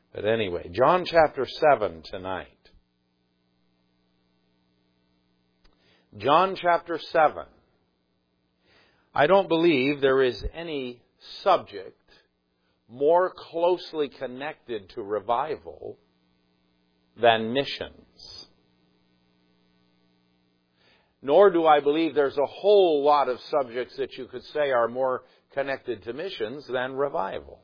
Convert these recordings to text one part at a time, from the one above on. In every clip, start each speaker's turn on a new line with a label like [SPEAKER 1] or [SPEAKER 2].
[SPEAKER 1] But anyway, John chapter 7 tonight. John chapter 7. I don't believe there is any subject more closely connected to revival than missions. Nor do I believe there's a whole lot of subjects that you could say are more connected to missions than revival.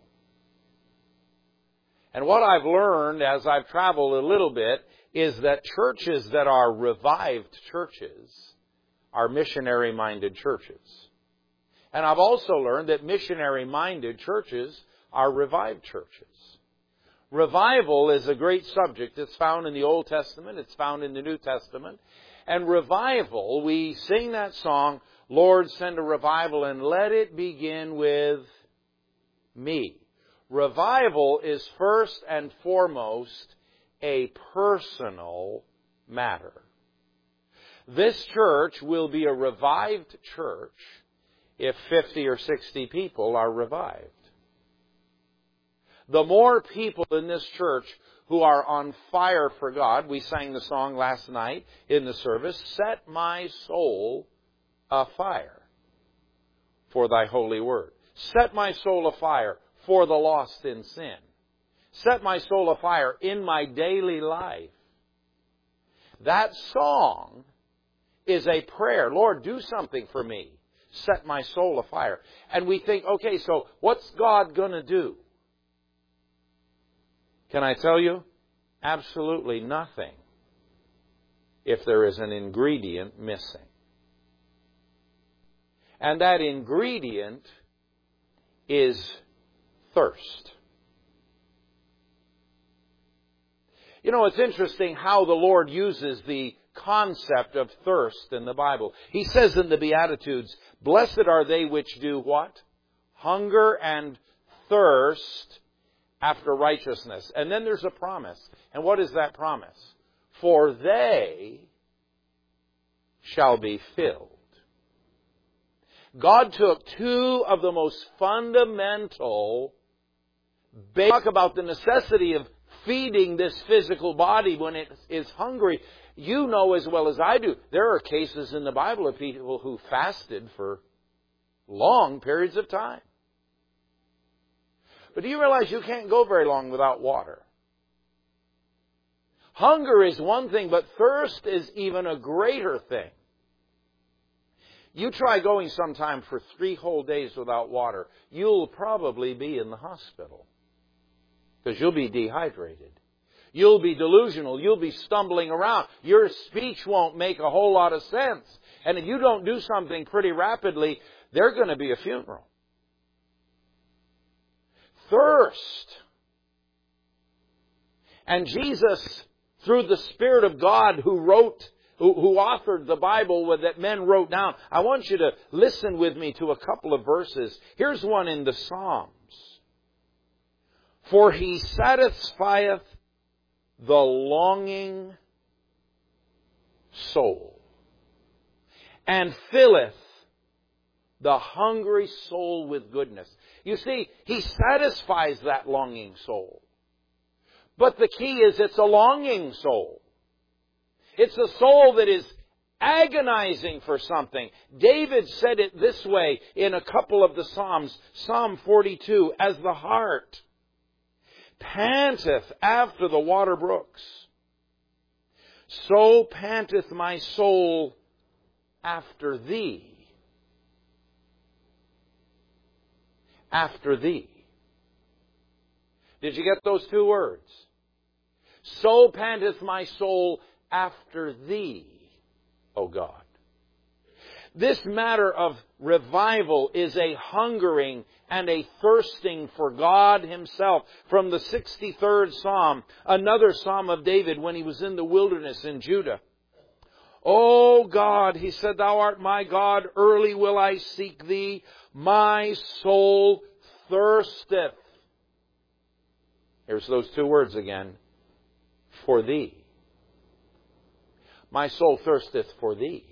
[SPEAKER 1] And what I've learned as I've traveled a little bit is that churches that are revived churches are missionary-minded churches. And I've also learned that missionary-minded churches are revived churches. Revival is a great subject. It's found in the Old Testament. It's found in the New Testament. And revival, we sing that song, Lord, send a revival and let it begin with me. Revival is first and foremost a personal matter. This church will be a revived church if 50 or 60 people are revived. The more people in this church who are on fire for God, we sang the song last night in the service, set my soul afire for thy holy word. Set my soul afire for the lost in sin. Set my soul afire in my daily life. That song is a prayer. Lord, do something for me. Set my soul afire. And we think, okay, so what's God going to do? Can I tell you? Absolutely nothing if there is an ingredient missing. And that ingredient is thirst. You know, it's interesting how the Lord uses the concept of thirst in the Bible. He says in the Beatitudes, blessed are they which do what? Hunger and thirst after righteousness. And then there's a promise. And what is that promise? For they shall be filled. God took two of the most fundamental, talk about the necessity of feeding this physical body when it is hungry. You know as well as I do, there are cases in the Bible of people who fasted for long periods of time. But do you realize you can't go very long without water? Hunger is one thing, but thirst is even a greater thing. You try going sometime for 3 whole days without water, you'll probably be in the hospital. Because you'll be dehydrated. You'll be delusional. You'll be stumbling around. Your speech won't make a whole lot of sense. And if you don't do something pretty rapidly, there's going to be a funeral. Thirst. And Jesus, through the Spirit of God who authored the Bible that men wrote down, I want you to listen with me to a couple of verses. Here's one in the Psalms. For he satisfieth the longing soul, and filleth the hungry soul with goodness. You see, he satisfies that longing soul. But the key is it's a longing soul. It's a soul that is agonizing for something. David said it this way in a couple of the Psalms. Psalm 42, as the hart panteth after the water brooks, so panteth my soul after thee. After thee. Did you get those 2 words? So panteth my soul after thee, O God. This matter of revival is a hungering and a thirsting for God Himself. From the 63rd Psalm, another Psalm of David when he was in the wilderness in Judah. O God, he said, Thou art my God, early will I seek Thee. My soul thirsteth. Here's those 2 words again. For Thee. My soul thirsteth for Thee.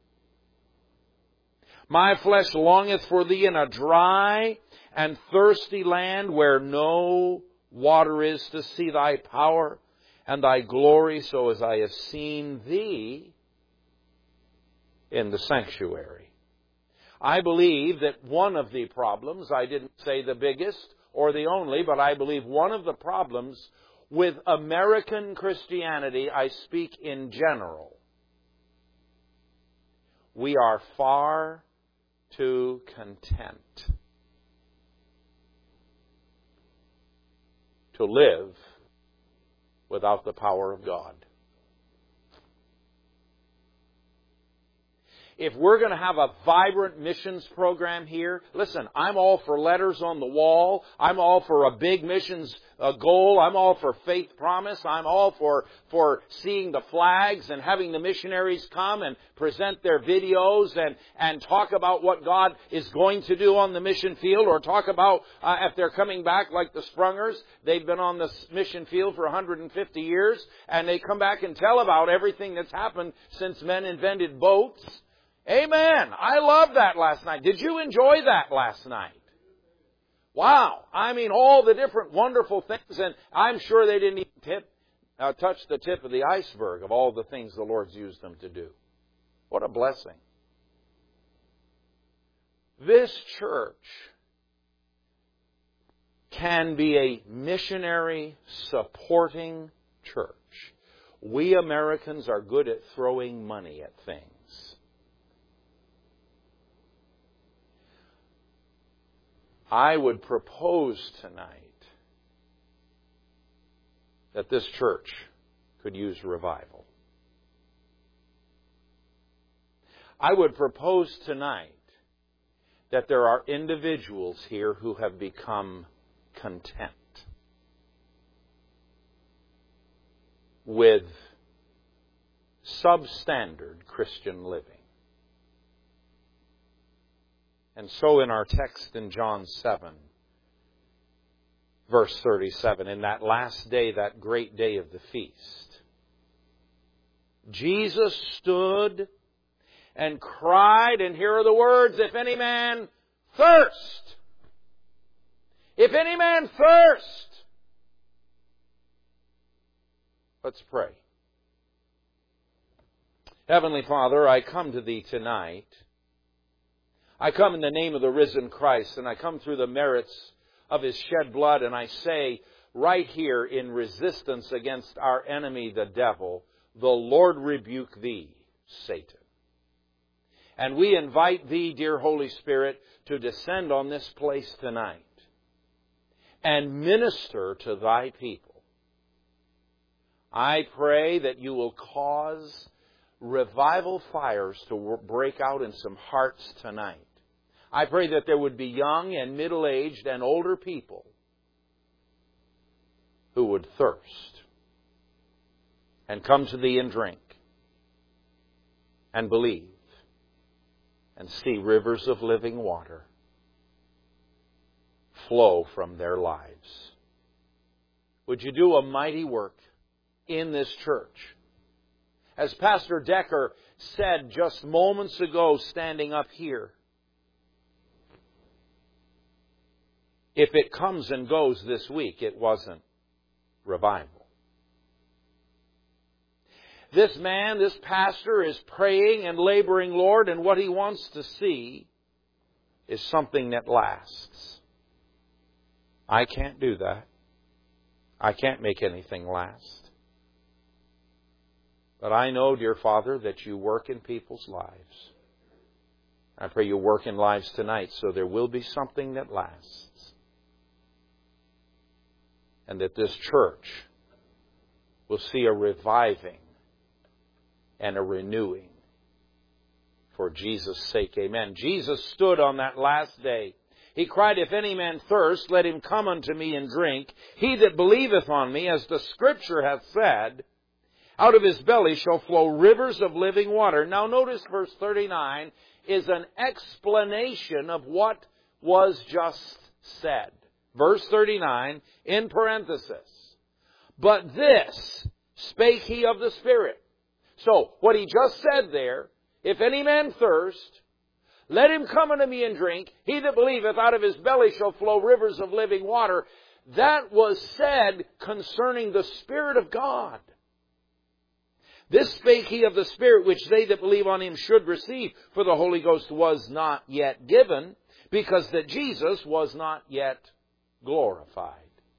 [SPEAKER 1] My flesh longeth for Thee in a dry and thirsty land where no water is to see thy power and thy glory, so as I have seen thee in the sanctuary. I believe that one of the problems, I didn't say the biggest or the only, but I believe one of the problems with American Christianity, I speak in general, we are far too content to live without the power of God. If we're going to have a vibrant missions program here, listen, I'm all for letters on the wall. I'm all for a big missions goal. I'm all for faith promise. I'm all for seeing the flags and having the missionaries come and present their videos and talk about what God is going to do on the mission field, or talk about if they're coming back like the Sprungers. They've been on this mission field for 150 years, and they come back and tell about everything that's happened since men invented boats. Amen. I loved that last night. Did you enjoy that last night? Wow. I mean, all the different wonderful things, and I'm sure they didn't even touch the tip of the iceberg of all the things the Lord's used them to do. What a blessing. This church can be a missionary supporting church. We Americans are good at throwing money at things. I would propose tonight that this church could use revival. I would propose tonight that there are individuals here who have become content with substandard Christian living. And so in our text in John 7, verse 37, in that last day, that great day of the feast, Jesus stood and cried, and here are the words, if any man thirst, if any man thirst. Let's pray. Heavenly Father, I come to Thee tonight. I come in the name of the risen Christ, and I come through the merits of His shed blood, and I say right here in resistance against our enemy, the devil, the Lord rebuke thee, Satan. And we invite Thee, dear Holy Spirit, to descend on this place tonight and minister to Thy people. I pray that You will cause revival fires to break out in some hearts tonight. I pray that there would be young and middle-aged and older people who would thirst and come to Thee and drink and believe and see rivers of living water flow from their lives. Would You do a mighty work in this church? As Pastor Decker said just moments ago standing up here, if it comes and goes this week, it wasn't revival. This man, this pastor, is praying and laboring, Lord, and what he wants to see is something that lasts. I can't do that. I can't make anything last. But I know, dear Father, that You work in people's lives. I pray You work in lives tonight so there will be something that lasts. And that this church will see a reviving and a renewing for Jesus' sake. Amen. Jesus stood on that last day. He cried, if any man thirst, let him come unto me and drink. He that believeth on me, as the Scripture hath said, out of his belly shall flow rivers of living water. Now notice verse 39 is an explanation of what was just said. Verse 39, in parenthesis, but this spake he of the Spirit. So, what he just said there, if any man thirst, let him come unto me and drink. He that believeth, out of his belly shall flow rivers of living water. that was said concerning the Spirit of God. This spake he of the Spirit, which they that believe on him should receive, for the Holy Ghost was not yet given, because that Jesus was not yet glorified.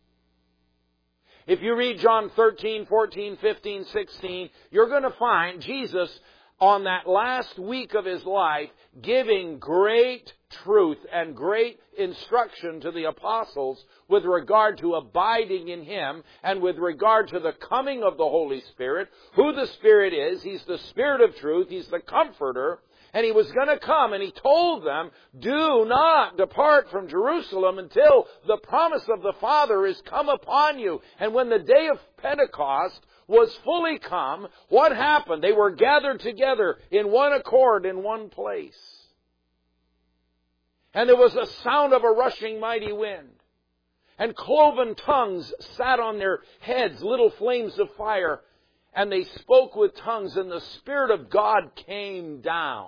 [SPEAKER 1] If you read John 13, 14, 15, 16, you're going to find Jesus on that last week of his life giving great truth and great instruction to the apostles with regard to abiding in him and with regard to the coming of the Holy Spirit, who the Spirit is. He's the Spirit of truth. He's the Comforter. And he was going to come, and he told them, do not depart from Jerusalem until the promise of the Father is come upon you. And when the day of Pentecost was fully come, what happened? They were gathered together in one accord in one place. And there was a sound of a rushing mighty wind. And cloven tongues sat on their heads, little flames of fire. And they spoke with tongues, and the Spirit of God came down.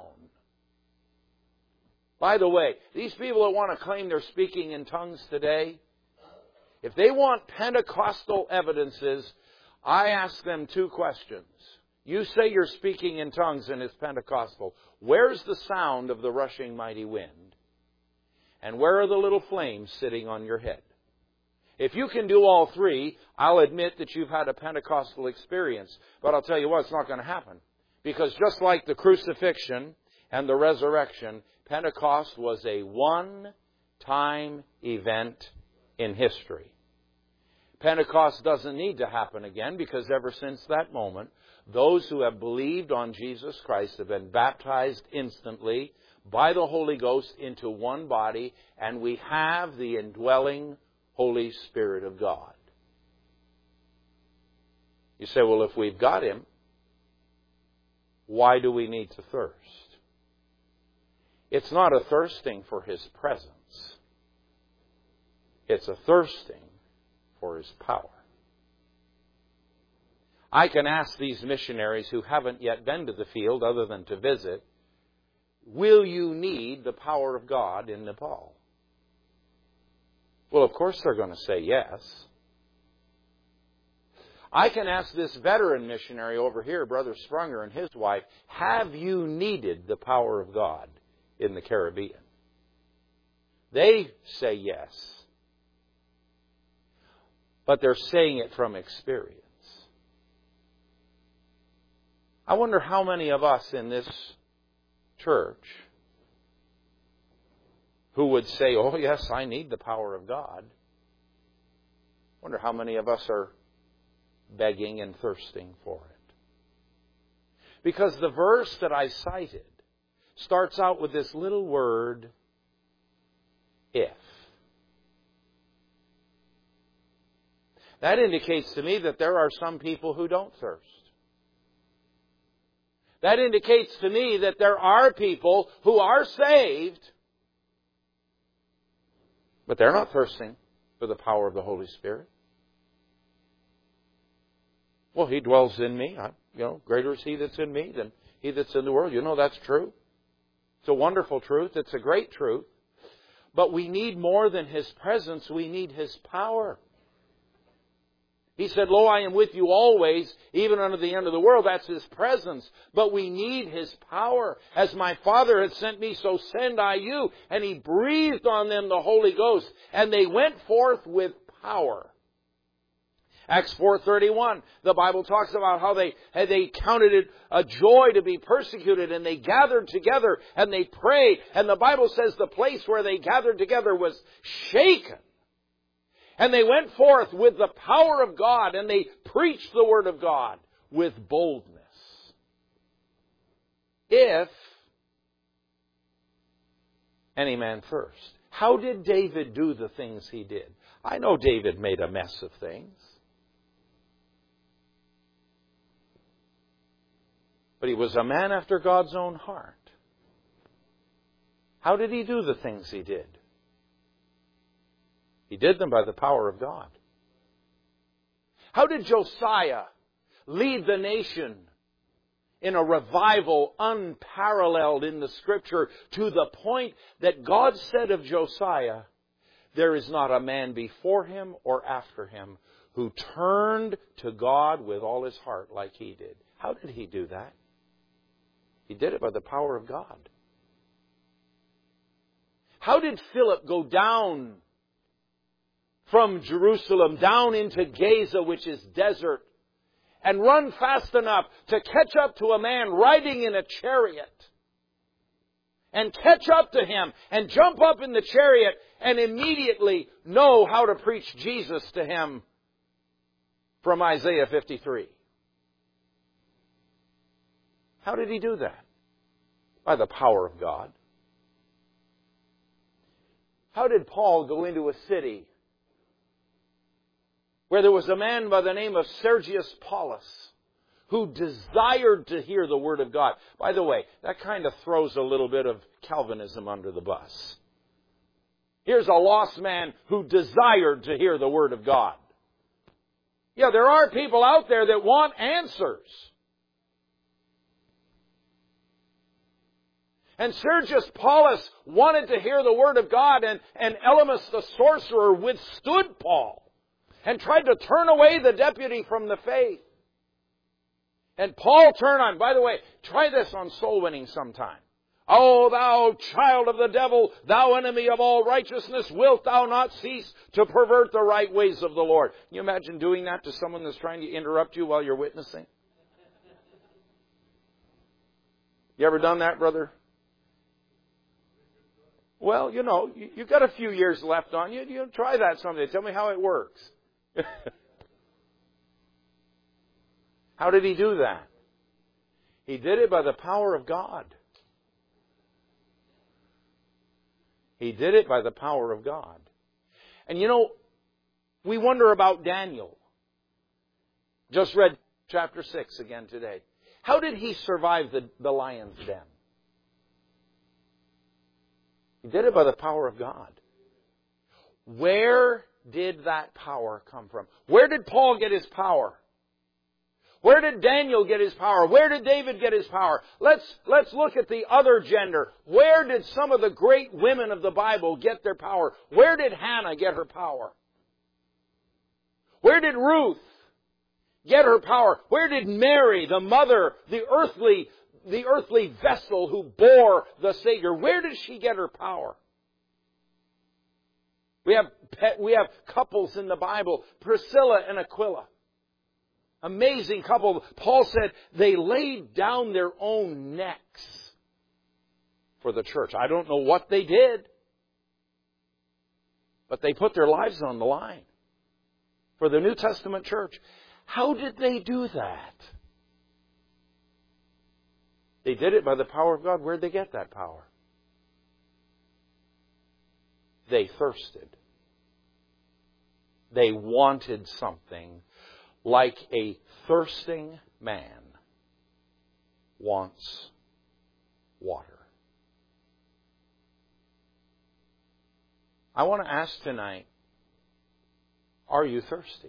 [SPEAKER 1] By the way, these people that want to claim they're speaking in tongues today, if they want Pentecostal evidences, I ask them two questions. You say you're speaking in tongues and it's Pentecostal. Where's the sound of the rushing mighty wind? And where are the little flames sitting on your head? If you can do all three, I'll admit that you've had a Pentecostal experience. But I'll tell you what, it's not going to happen. Because just like the crucifixion and the resurrection, Pentecost was a one-time event in history. Pentecost doesn't need to happen again, because ever since that moment, those who have believed on Jesus Christ have been baptized instantly by the Holy Ghost into one body, and we have the indwelling Holy Spirit of God. You say, well, if we've got Him, why do we need to thirst? It's not a thirsting for His presence. It's a thirsting for His power. I can ask these missionaries who haven't yet been to the field other than to visit, will you need the power of God in Nepal? Well, of course they're going to say yes. I can ask this veteran missionary over here, Brother Sprunger and his wife, have you needed the power of God in the Caribbean? They say yes. But they're saying it from experience. I wonder how many of us in this church who would say, oh yes, I need the power of God. I wonder how many of us are begging and thirsting for it. Because the verse that I cited starts out with this little word, if. That indicates to me that there are some people who don't thirst. That indicates to me that there are people who are saved, but they're not thirsting for the power of the Holy Spirit. Well, He dwells in me. Greater is He that's in me than he that's in the world. You know that's true. It's a wonderful truth. It's a great truth. But we need more than His presence. We need His power. He said, lo, I am with you always, even unto the end of the world. That's His presence. But we need His power. As my Father has sent me, so send I you. And He breathed on them the Holy Ghost. And they went forth with power. Acts 4:31, the Bible talks about how they counted it a joy to be persecuted, and they gathered together and they prayed. And the Bible says the place where they gathered together was shaken. And they went forth with the power of God, and they preached the Word of God with boldness. If any man thirst. How did David do the things he did? I know David made a mess of things. But he was a man after God's own heart. How did he do the things he did? He did them by the power of God. How did Josiah lead the nation in a revival unparalleled in the Scripture, to the point that God said of Josiah there is not a man before him or after him who turned to God with all his heart like he did. How did he do that? He did it by the power of God. How did Philip go down from Jerusalem down into Gaza, which is desert, and run fast enough to catch up to a man riding in a chariot, and catch up to him and jump up in the chariot and immediately know how to preach Jesus to him from Isaiah 53? How did he do that? By the power of God. How did Paul go into a city where there was a man by the name of Sergius Paulus who desired to hear the Word of God? By the way, that kind of throws a little bit of Calvinism under the bus. Here's a lost man who desired to hear the Word of God. Yeah, there are people out there that want answers. And Sergius Paulus wanted to hear the Word of God, and Elymas the sorcerer withstood Paul and tried to turn away the deputy from the faith. And Paul turned on. By the way, try this on soul winning sometime. O thou child of the devil, thou enemy of all righteousness, wilt thou not cease to pervert the right ways of the Lord? Can you imagine doing that to someone that's trying to interrupt you while you're witnessing? You ever done that, brother? Well, you know, you've got a few years left on you. You try that someday. Tell me how it works. How did he do that? He did it by the power of God. He did it by the power of God. And you know, we wonder about Daniel. Just read chapter 6 again today. How did he survive the lion's den? He did it by the power of God. Where did that power come from? Where did Paul get his power? Where did Daniel get his power? Where did David get his power? Let's look at the other gender. Where did some of the great women of the Bible get their power? Where did Hannah get her power? Where did Ruth get her power? Where did Mary, the mother, the earthly vessel who bore the Savior, where did she get her power? We have couples in the Bible, Priscilla and Aquila. Amazing couple. Paul said they laid down their own necks for the church. I don't know what they did, but they put their lives on the line for the New Testament church. How did they do that? They did it by the power of God. Where'd they get that power? They thirsted. They wanted something like a thirsting man wants water. I want to ask tonight, are you thirsty?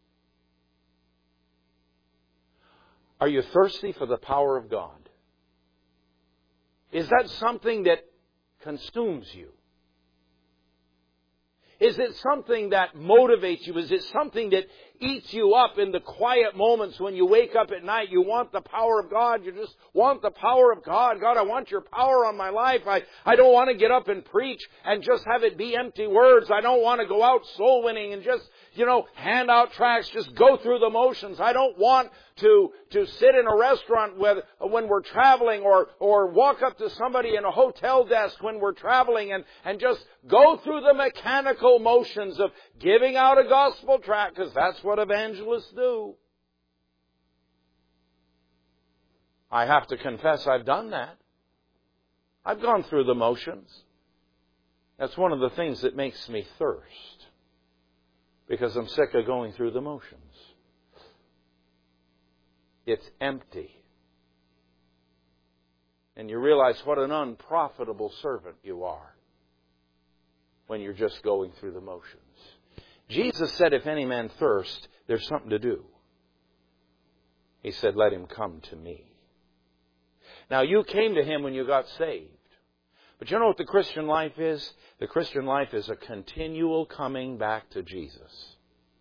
[SPEAKER 1] Are you thirsty for the power of God? Is that something that consumes you? Is it something that motivates you? Is it something that eats you up in the quiet moments when you wake up at night? You want the power of God. You just want the power of God. God, I want your power on my life. I don't want to get up and preach and just have it be empty words. I don't want to go out soul winning and just, hand out tracts, just go through the motions. I don't want to sit in a restaurant when we're traveling or walk up to somebody in a hotel desk when we're traveling and just go through the mechanical motions of giving out a gospel tract, because that's what evangelists do. I have to confess I've done that. I've gone through the motions. That's one of the things that makes me thirst, because I'm sick of going through the motions. It's empty. And you realize what an unprofitable servant you are when you're just going through the motions. Jesus said, if any man thirst, there's something to do. He said, let him come to me. Now, you came to him when you got saved. But you know what the Christian life is? The Christian life is a continual coming back to Jesus.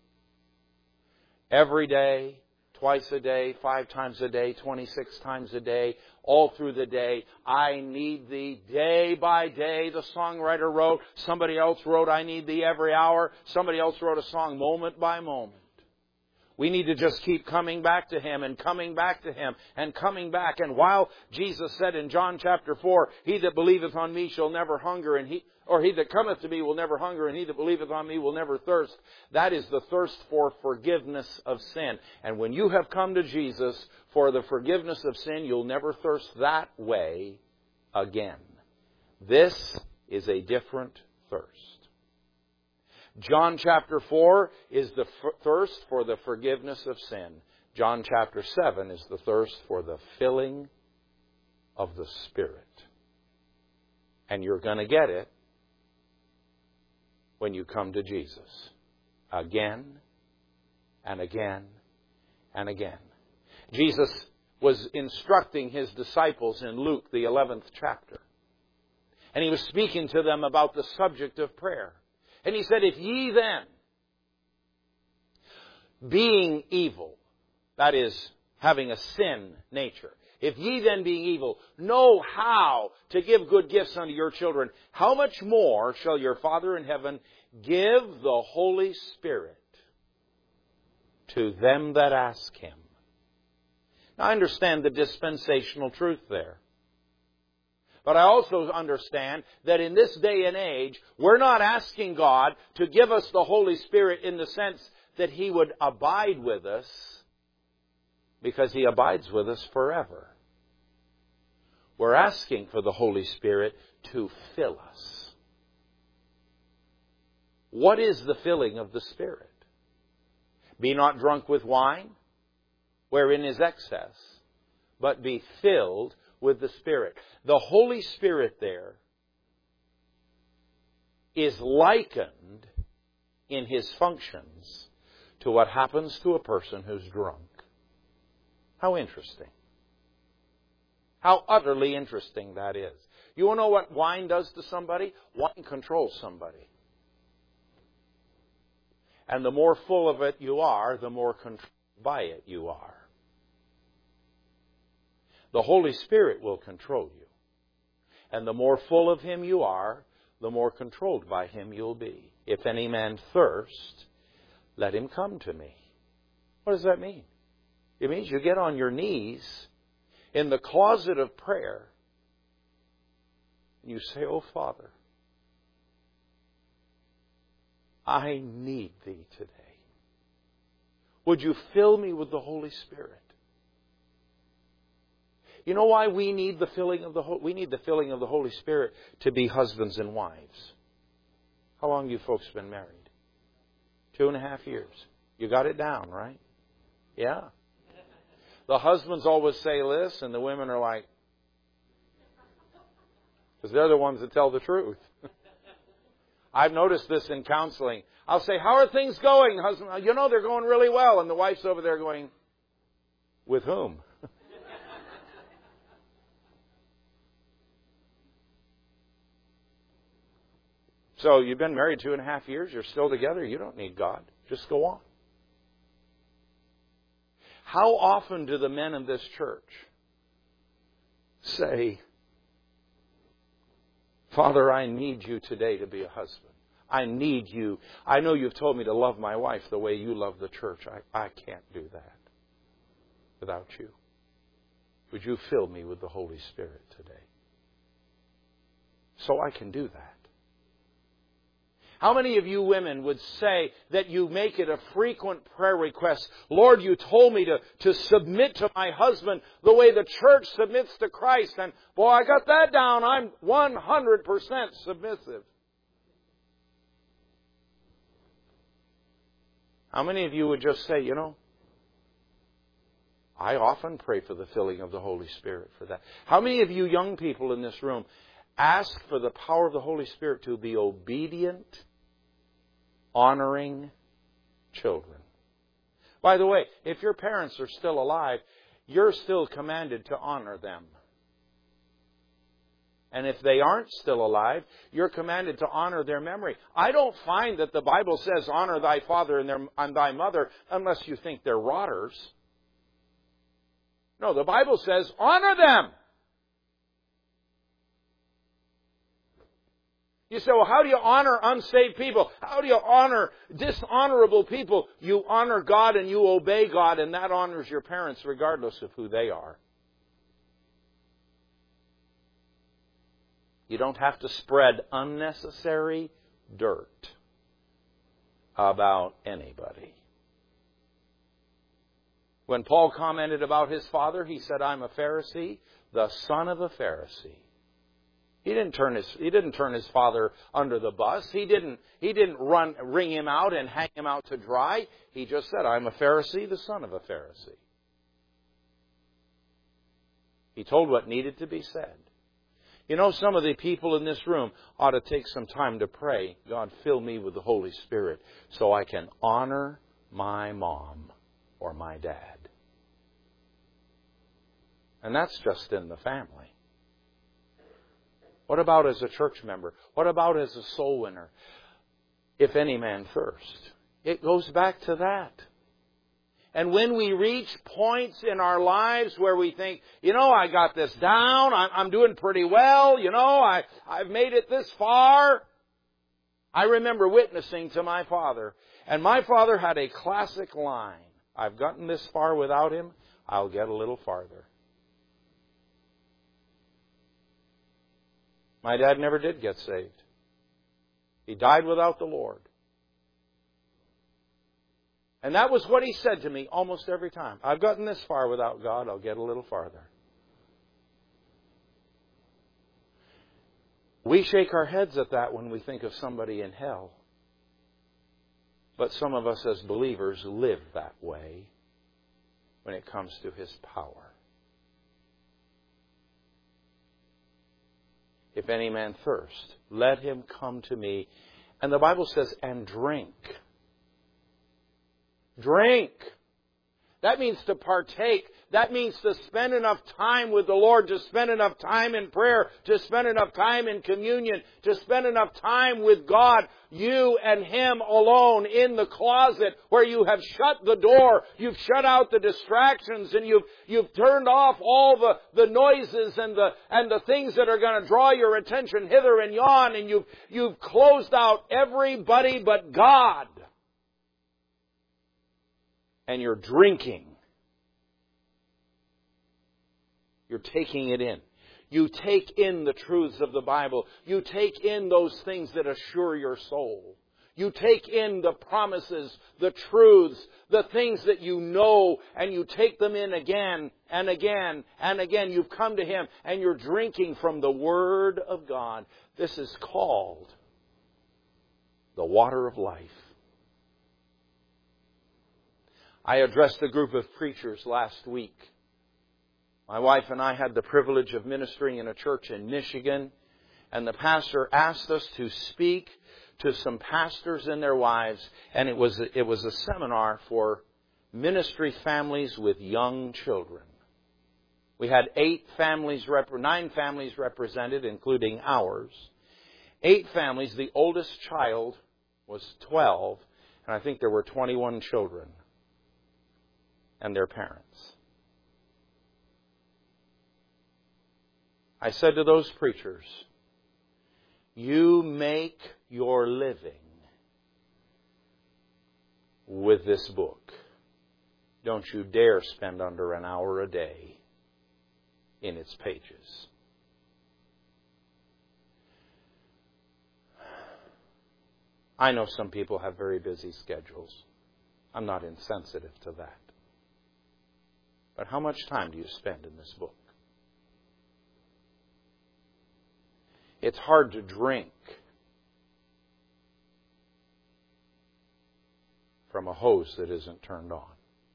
[SPEAKER 1] Every day, twice a day, 5 times a day, 26 times a day, all through the day. I need Thee day by day, the songwriter wrote. Somebody else wrote, I need Thee every hour. Somebody else wrote a song, moment by moment. We need to just keep coming back to Him and coming back to Him and coming back. And while Jesus said in John chapter 4, He that believeth on me shall never hunger, and he that cometh to me will never hunger, and he that believeth on me will never thirst. That is the thirst for forgiveness of sin. And when you have come to Jesus for the forgiveness of sin, you'll never thirst that way again. This is a different thirst. John chapter 4 is the thirst for the forgiveness of sin. John chapter 7 is the thirst for the filling of the Spirit. And you're going to get it when you come to Jesus. Again and again and again. Jesus was instructing His disciples in Luke, the 11th chapter. And He was speaking to them about the subject of prayer. And He said, if ye then, being evil, that is, having a sin nature, if ye then being evil, know how to give good gifts unto your children, how much more shall your Father in heaven give the Holy Spirit to them that ask Him? Now, I understand the dispensational truth there. But I also understand that in this day and age, we're not asking God to give us the Holy Spirit in the sense that He would abide with us, because He abides with us forever. We're asking for the Holy Spirit to fill us. What is the filling of the Spirit? Be not drunk with wine, wherein is excess, but be filled with the Spirit. The Holy Spirit there is likened in His functions to what happens to a person who's drunk. How interesting. How utterly interesting that is. You want to know what wine does to somebody? Wine controls somebody. And the more full of it you are, the more controlled by it you are. The Holy Spirit will control you. And the more full of Him you are, the more controlled by Him you'll be. If any man thirst, let him come to me. What does that mean? It means you get on your knees in the closet of prayer and you say, oh, Father, I need Thee today. Would You fill me with the Holy Spirit? You know why we need the filling of the Holy Spirit to be husbands and wives. How long have you folks been married? 2.5 years. You got it down, right? Yeah. The husbands always say this, and the women are like, because they're the ones that tell the truth. I've noticed this in counseling. I'll say, how are things going, husband? You know, they're going really well. And the wife's over there going, with whom? So you've been married 2.5 years. You're still together. You don't need God. Just go on. How often do the men in this church say, Father, I need You today to be a husband. I need You. I know You've told me to love my wife the way You love the church. I can't do that without You. Would You fill me with the Holy Spirit today so I can do that? How many of you women would say that you make it a frequent prayer request? Lord, You told me to submit to my husband the way the church submits to Christ. And boy, I got that down. I'm 100% submissive. How many of you would just say, you know, I often pray for the filling of the Holy Spirit for that. How many of you young people in this room ask for the power of the Holy Spirit to be obedient, honoring children? By the way, if your parents are still alive, you're still commanded to honor them. And if they aren't still alive, you're commanded to honor their memory. I don't find that the Bible says honor thy father and thy mother unless you think they're rotters. No, the Bible says honor them. You say, well, how do you honor unsaved people? How do you honor dishonorable people? You honor God and you obey God, and that honors your parents regardless of who they are. You don't have to spread unnecessary dirt about anybody. When Paul commented about his father, he said, I'm a Pharisee, the son of a Pharisee. He didn't turn his father under the bus. He didn't wring him out and hang him out to dry. He just said, I'm a Pharisee, the son of a Pharisee. He told what needed to be said. You know, some of the people in this room ought to take some time to pray, God, fill me with the Holy Spirit so I can honor my mom or my dad. And that's just in the family. What about as a church member? What about as a soul winner? If any man thirst. It goes back to that. And when we reach points in our lives where we think, you know, I got this down, I'm doing pretty well, you know, I've made it this far. I remember witnessing to my father, and my father had a classic line, I've gotten this far without him, I'll get a little farther. My dad never did get saved. He died without the Lord. And that was what he said to me almost every time. I've gotten this far without God, I'll get a little farther. We shake our heads at that when we think of somebody in hell. But some of us as believers live that way when it comes to His power. If any man thirst, let him come to me. And the Bible says, and drink. Drink. That means to partake. That means to spend enough time with the Lord, to spend enough time in prayer, to spend enough time in communion, to spend enough time with God, you and Him alone in the closet where you have shut the door, you've shut out the distractions, and you've turned off all the noises and the things that are going to draw your attention hither and yon, and you've closed out everybody but God. And you're drinking. You're taking it in. You take in the truths of the Bible. You take in those things that assure your soul. You take in the promises, the truths, the things that you know, and you take them in again and again and again. You've come to Him and you're drinking from the Word of God. This is called the water of life. I addressed a group of preachers last week. My wife and I had the privilege of ministering in a church in Michigan, and the pastor asked us to speak to some pastors and their wives, and it was a seminar for ministry families with young children. We had 9 families represented, including ours. 8 families. The oldest child was 12, and I think there were 21 children and their parents. I said to those preachers, you make your living with this book. Don't you dare spend under an hour a day in its pages. I know some people have very busy schedules. I'm not insensitive to that. But how much time do you spend in this book? It's hard to drink from a hose that isn't turned on.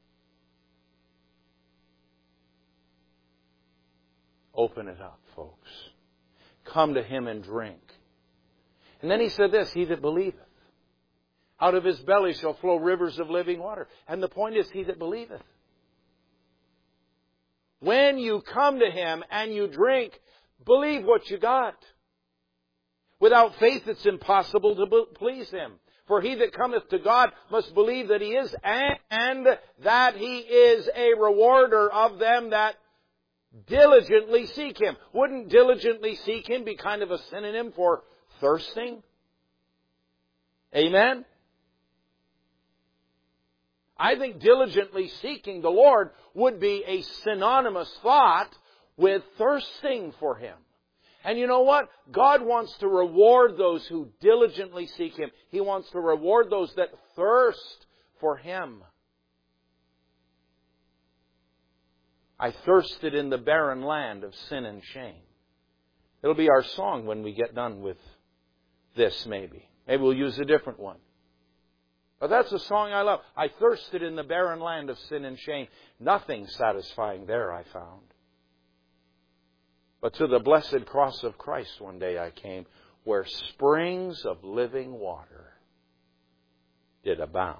[SPEAKER 1] Open it up, folks. Come to Him and drink. And then He said this, he that believeth, out of his belly shall flow rivers of living water. And the point is, he that believeth. When you come to Him and you drink, believe what you got. Without faith it's impossible to please Him. For he that cometh to God must believe that He is, and that He is a rewarder of them that diligently seek Him. Wouldn't diligently seek Him be kind of a synonym for thirsting? Amen? I think diligently seeking the Lord would be a synonymous thought with thirsting for Him. And you know what? God wants to reward those who diligently seek Him. He wants to reward those that thirst for Him. I thirsted in the barren land of sin and shame. It'll be our song when we get done with this, maybe. Maybe we'll use a different one. But that's a song I love. I thirsted in the barren land of sin and shame. Nothing satisfying there I found. But to the blessed cross of Christ one day I came, where springs of living water did abound.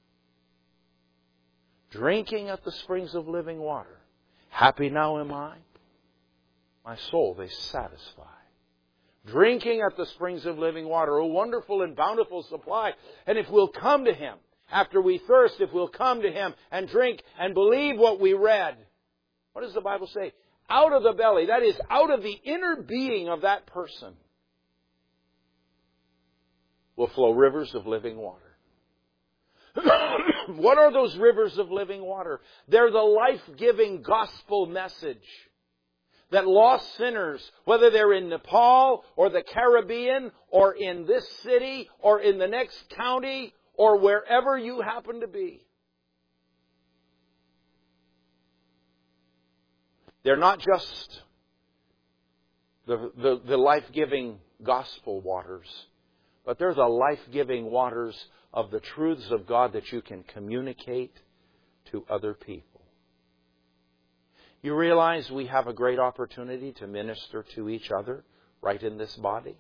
[SPEAKER 1] Drinking at the springs of living water. Happy now am I. My soul they satisfy. Drinking at the springs of living water, a wonderful and bountiful supply. And if we'll come to Him, after we thirst, if we'll come to Him and drink and believe what we read, what does the Bible say? Out of the belly, that is, out of the inner being of that person, will flow rivers of living water. What are those rivers of living water? They're the life-giving gospel message that lost sinners, whether they're in Nepal or the Caribbean or in this city or in the next county or wherever you happen to be, they're not just the life-giving gospel waters, but they're the life-giving waters of the truths of God that you can communicate to other people. You realize we have a great opportunity to minister to each other right in this body?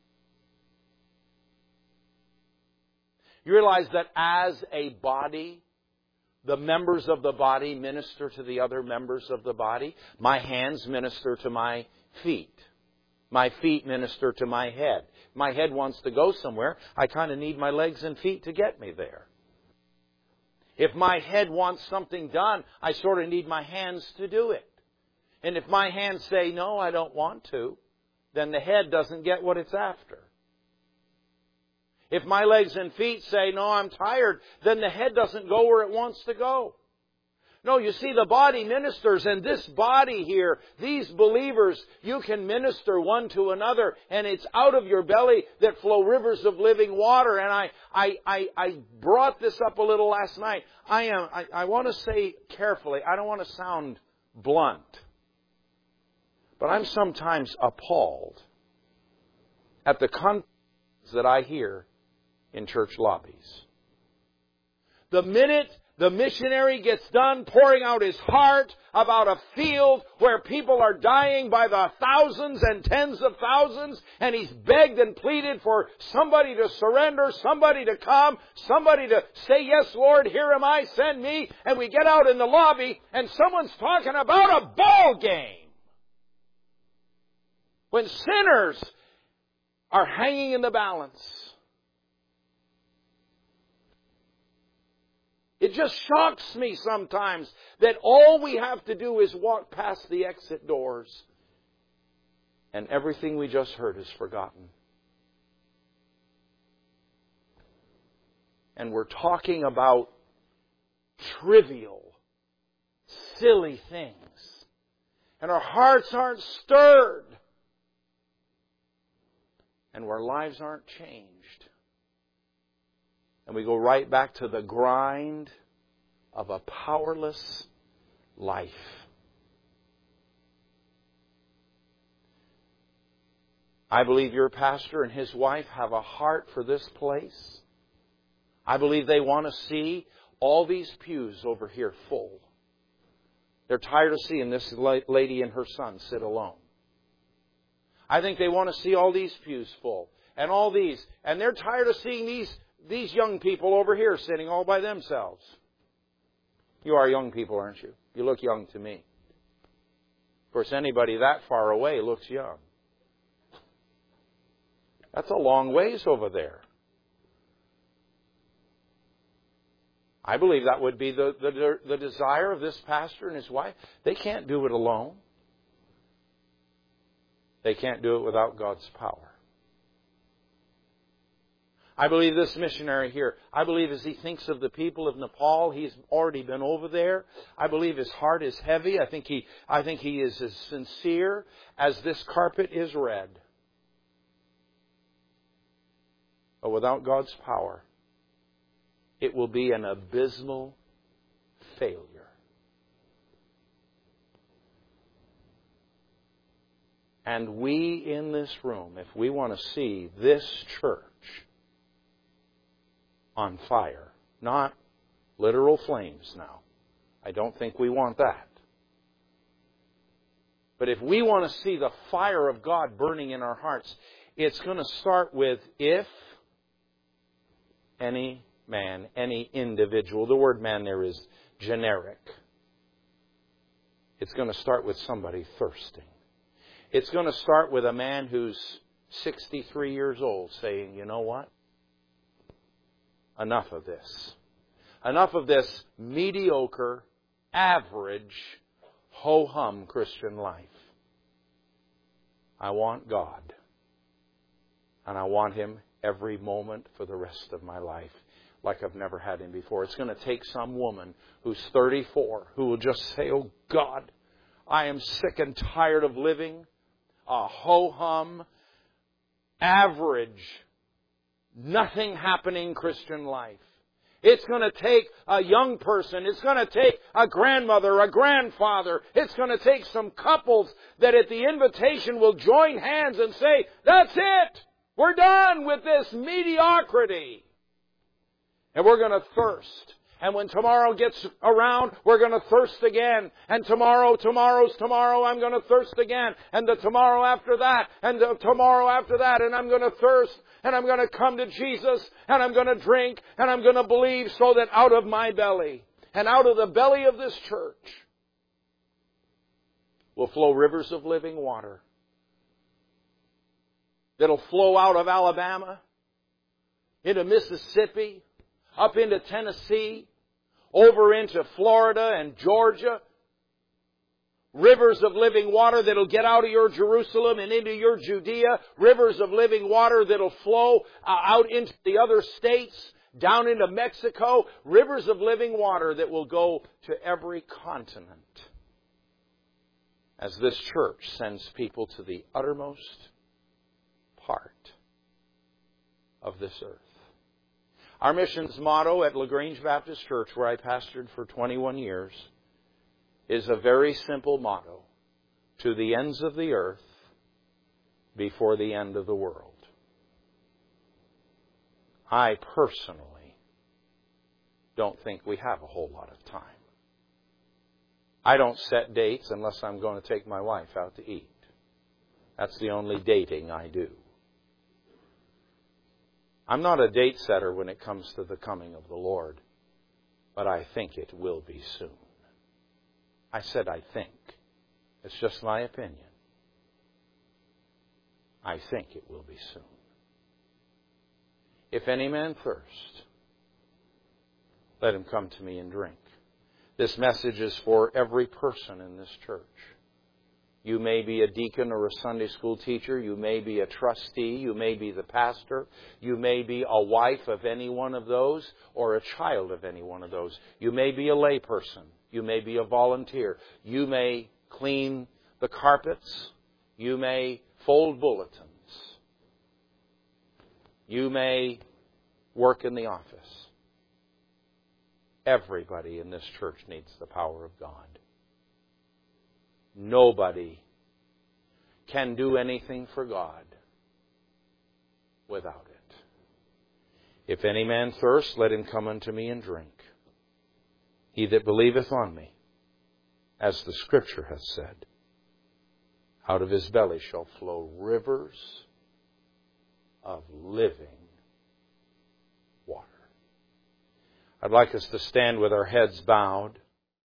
[SPEAKER 1] You realize that as a body, the members of the body minister to the other members of the body. My hands minister to my feet. My feet minister to my head. My head wants to go somewhere. I kind of need my legs and feet to get me there. If my head wants something done, I sort of need my hands to do it. And if my hands say, no, I don't want to, then the head doesn't get what it's after. If my legs and feet say, no, I'm tired, then the head doesn't go where it wants to go. No, you see, the body ministers, and this body here, these believers, you can minister one to another, and it's out of your belly that flow rivers of living water. And I brought this up a little last night. I want to say carefully, I don't want to sound blunt, but I'm sometimes appalled at the conversations that I hear in church lobbies. The minute the missionary gets done pouring out his heart about a field where people are dying by the thousands and tens of thousands, and he's begged and pleaded for somebody to surrender, somebody to come, somebody to say, yes, Lord, here am I, send me. And we get out in the lobby and someone's talking about a ball game. When sinners are hanging in the balance. It just shocks me sometimes that all we have to do is walk past the exit doors and everything we just heard is forgotten. And we're talking about trivial, silly things. And our hearts aren't stirred. And our lives aren't changed. And we go right back to the grind of a powerless life. I believe your pastor and his wife have a heart for this place. I believe they want to see all these pews over here full. They're tired of seeing this lady and her son sit alone. I think they want to see all these pews full and all these. And they're tired of seeing these young people over here sitting all by themselves. You are young people, aren't you? You look young to me. Of course, anybody that far away looks young. That's a long ways over there. I believe that would be the desire of this pastor and his wife. They can't do it alone. They can't do it without God's power. I believe this missionary here, I believe as he thinks of the people of Nepal, he's already been over there. I believe his heart is heavy. I think he is as sincere as this carpet is red. But without God's power, it will be an abysmal failure. And we in this room, if we want to see this church on fire, not literal flames now. I don't think we want that. But if we want to see the fire of God burning in our hearts, it's going to start with if any man, any individual. The word man there is generic. It's going to start with somebody thirsting. It's going to start with a man who's 63 years old saying, you know what? Enough of this. Enough of this mediocre, average, ho-hum Christian life. I want God. And I want Him every moment for the rest of my life, like I've never had Him before. It's going to take some woman who's 34 who will just say, oh God, I am sick and tired of living a ho-hum, average, nothing happening Christian life. It's going to take a young person. It's going to take a grandmother, a grandfather. It's going to take some couples that at the invitation will join hands and say, that's it. We're done with this mediocrity. And we're going to thirst. And when tomorrow gets around, we're going to thirst again. And tomorrow's tomorrow, I'm going to thirst again. And the tomorrow after that, and the tomorrow after that, and I'm going to thirst, and I'm going to come to Jesus, and I'm going to drink, and I'm going to believe, so that out of my belly, and out of the belly of this church, will flow rivers of living water that'll flow out of Alabama, into Mississippi, up into Tennessee, over into Florida and Georgia. Rivers of living water that'll get out of your Jerusalem and into your Judea. Rivers of living water that'll flow out into the other states, down into Mexico. Rivers of living water that will go to every continent as this church sends people to the uttermost part of this earth. Our missions motto at LaGrange Baptist Church, where I pastored for 21 years, is a very simple motto: to the ends of the earth before the end of the world. I personally don't think we have a whole lot of time. I don't set dates unless I'm going to take my wife out to eat. That's the only dating I do. I'm not a date setter when it comes to the coming of the Lord, but I think it will be soon. I said I think. It's just my opinion. I think it will be soon. If any man thirst, let him come to me and drink. This message is for every person in this church. You may be a deacon or a Sunday school teacher. You may be a trustee. You may be the pastor. You may be a wife of any one of those or a child of any one of those. You may be a layperson. You may be a volunteer. You may clean the carpets. You may fold bulletins. You may work in the office. Everybody in this church needs the power of God. Nobody can do anything for God without it. If any man thirst, let him come unto me and drink. He that believeth on me, as the Scripture hath said, out of his belly shall flow rivers of living water. I'd like us to stand with our heads bowed.